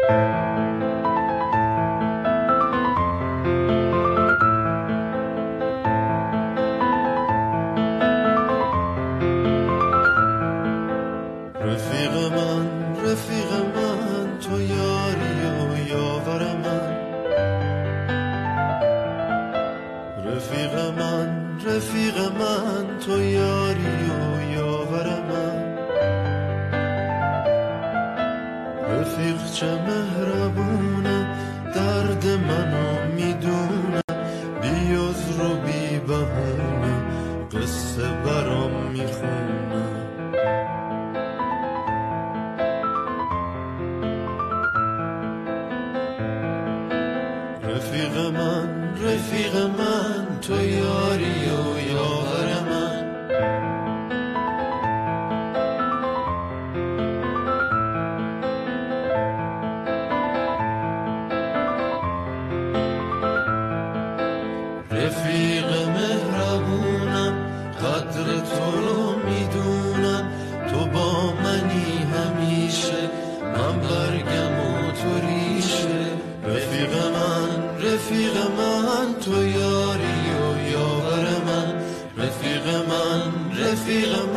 رفیق من تو یاری و یاور من، رفیق من تو یاری و یاور من، رفیق چه مهربونه درد منو میدونه، بی عذر و بی بهونه قصه برام میخونه. رفیق من تو یاری و یاور من، رفیق مهربونم قدر تو رو میدونم، تو با منی همیشه من برگم و تو ریشه. رفیق من تو یاری و یاور من، رفیق من